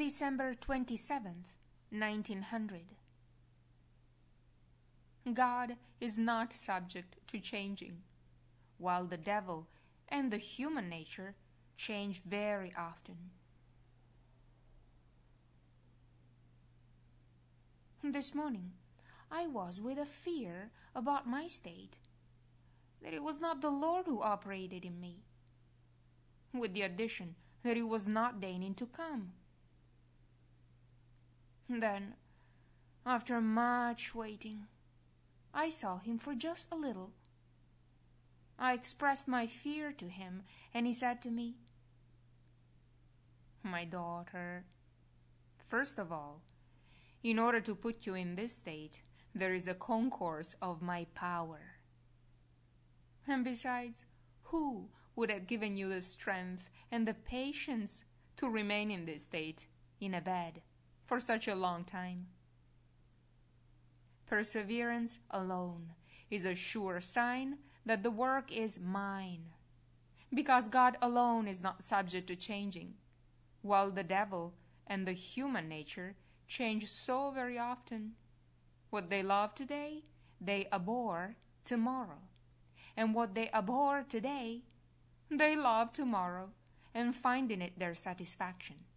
December 27th, 1900. God is not subject to changing, while the devil and the human nature change very often. This morning I was with a fear about my state, that it was not the Lord who operated in me, with the addition that He was not deigning to come. Then, after much waiting, I saw Him for just a little. I expressed my fear to Him, and He said to me, "My daughter, first of all, in order to put you in this state, there is a concourse of my power. And besides, who would have given you the strength and the patience to remain in this state, in a bed, for such a long time? Perseverance alone is a sure sign that the work is mine, because God alone is not subject to changing, while the devil and the human nature change so very often. What they love today, they abhor tomorrow, and what they abhor today, they love tomorrow, and find in it their satisfaction."